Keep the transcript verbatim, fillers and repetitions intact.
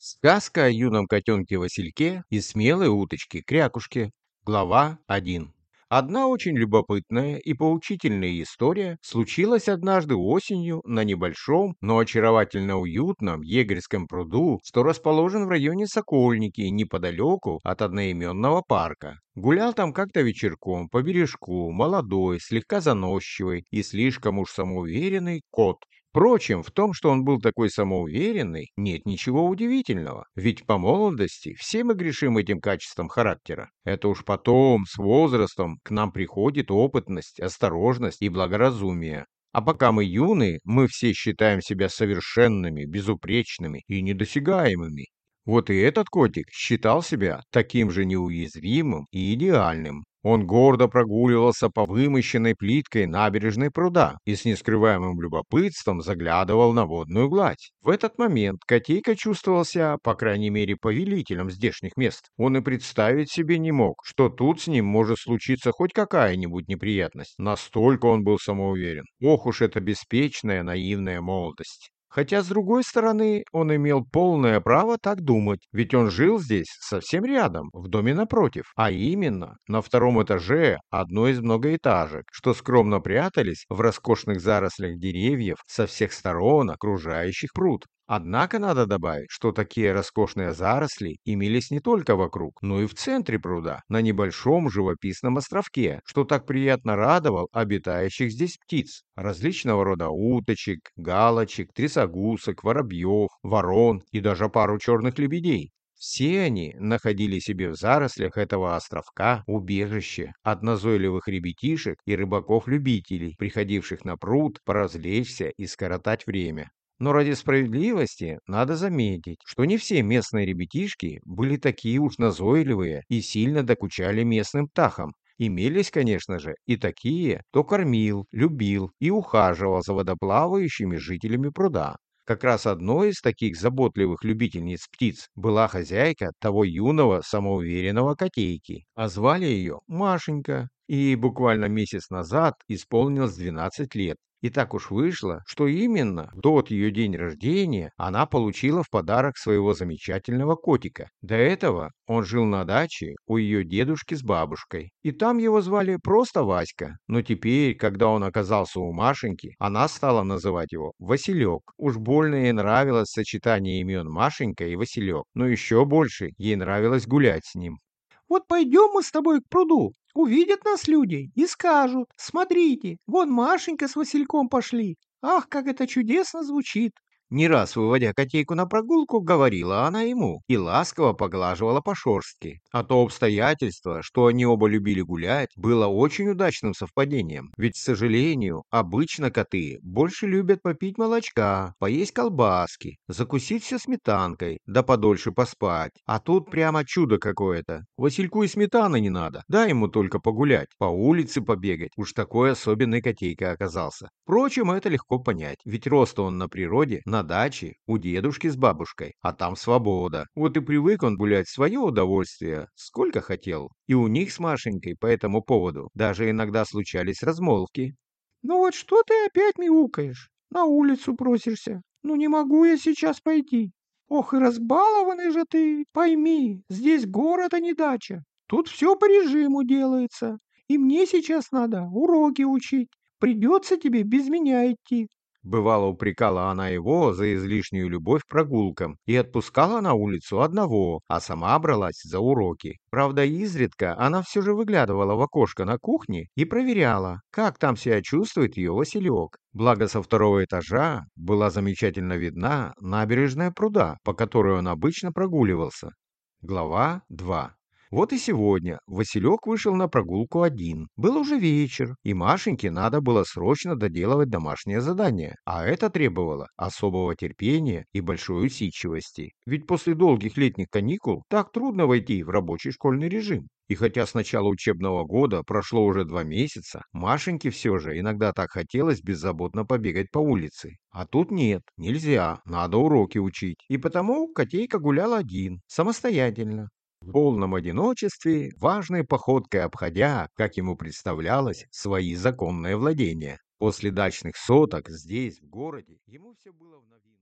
Сказка о юном котенке Васильке и смелой уточке Крякушке. Глава один. Одна очень любопытная и поучительная история случилась однажды осенью на небольшом, но очаровательно уютном егерском пруду, что расположен в районе Сокольники, неподалеку от одноименного парка. Гулял там как-то вечерком по бережку молодой, слегка заносчивый и слишком уж самоуверенный кот. Впрочем, в том, что он был такой самоуверенный, нет ничего удивительного, ведь по молодости все мы грешим этим качеством характера. Это уж потом, с возрастом, к нам приходит опытность, осторожность и благоразумие. А пока мы юны, мы все считаем себя совершенными, безупречными и недосягаемыми. Вот и этот котик считал себя таким же неуязвимым и идеальным. Он гордо прогуливался по вымощенной плиткой набережной пруда и с нескрываемым любопытством заглядывал на водную гладь. В этот момент котейка чувствовал себя, по крайней мере, повелителем здешних мест. Он и представить себе не мог, что тут с ним может случиться хоть какая-нибудь неприятность. Настолько он был самоуверен. Ох уж эта беспечная, наивная молодость. Хотя, с другой стороны, он имел полное право так думать, ведь он жил здесь совсем рядом, в доме напротив, а именно на втором этаже одной из многоэтажек, что скромно прятались в роскошных зарослях деревьев со всех сторон, окружающих пруд. Однако надо добавить, что такие роскошные заросли имелись не только вокруг, но и в центре пруда, на небольшом живописном островке, что так приятно радовал обитающих здесь птиц. Различного рода уточек, галочек, трясогусок, воробьев, ворон и даже пару черных лебедей. Все они находили себе в зарослях этого островка убежище от назойливых ребятишек и рыбаков-любителей, приходивших на пруд поразвлечься и скоротать время. Но ради справедливости надо заметить, что не все местные ребятишки были такие уж назойливые и сильно докучали местным птахам. Имелись, конечно же, и такие, кто кормил, любил и ухаживал за водоплавающими жителями пруда. Как раз одной из таких заботливых любительниц птиц была хозяйка того юного самоуверенного котейки, а звали ее Машенька. И ей буквально месяц назад исполнилось двенадцать лет. И так уж вышло, что именно в тот ее день рождения она получила в подарок своего замечательного котика. До этого он жил на даче у ее дедушки с бабушкой, и там его звали просто Васька. Но теперь, когда он оказался у Машеньки, она стала называть его Василек. Уж больно ей нравилось сочетание имен Машенька и Василек, но еще больше ей нравилось гулять с ним. Вот пойдем мы с тобой к пруду. Увидят нас люди и скажут: смотрите, вон Машенька с Васильком пошли. Ах, как это чудесно звучит. Не раз выводя котейку на прогулку, говорила она ему и ласково поглаживала по шерстке. А то обстоятельство, что они оба любили гулять, было очень удачным совпадением. Ведь, к сожалению, обычно коты больше любят попить молочка, поесть колбаски, закусить все сметанкой, да подольше поспать. А тут прямо чудо какое-то. Васильку и сметаны не надо, дай ему только погулять, по улице побегать. Уж такой особенный котейка оказался. Впрочем, это легко понять, ведь рос он на природе, на даче, у дедушки с бабушкой, а там свобода. Вот и привык он гулять в свое удовольствие, сколько хотел. И у них с Машенькой по этому поводу даже иногда случались размолвки. Ну вот что ты опять мяукаешь? На улицу просишься. Ну не могу я сейчас пойти. Ох, и разбалованный же ты, пойми, здесь город, а не дача. Тут все по режиму делается. И мне сейчас надо уроки учить. Придется тебе без меня идти. Бывало, упрекала она его за излишнюю любовь к прогулкам и отпускала на улицу одного, а сама бралась за уроки. Правда, изредка она все же выглядывала в окошко на кухне и проверяла, как там себя чувствует ее Василек. Благо, со второго этажа была замечательно видна набережная пруда, по которой он обычно прогуливался. Глава два. Вот и сегодня Василек вышел на прогулку один. Был уже вечер, и Машеньке надо было срочно доделывать домашнее задание, а это требовало особого терпения и большой усидчивости. Ведь после долгих летних каникул так трудно войти в рабочий школьный режим. И хотя с начала учебного года прошло уже два месяца, Машеньке все же иногда так хотелось беззаботно побегать по улице. А тут нет, нельзя, надо уроки учить. И потому котейка гулял один, самостоятельно, в полном одиночестве, важной походкой обходя, как ему представлялось, свои законные владения. После дачных соток здесь, в городе, ему все было в новинку.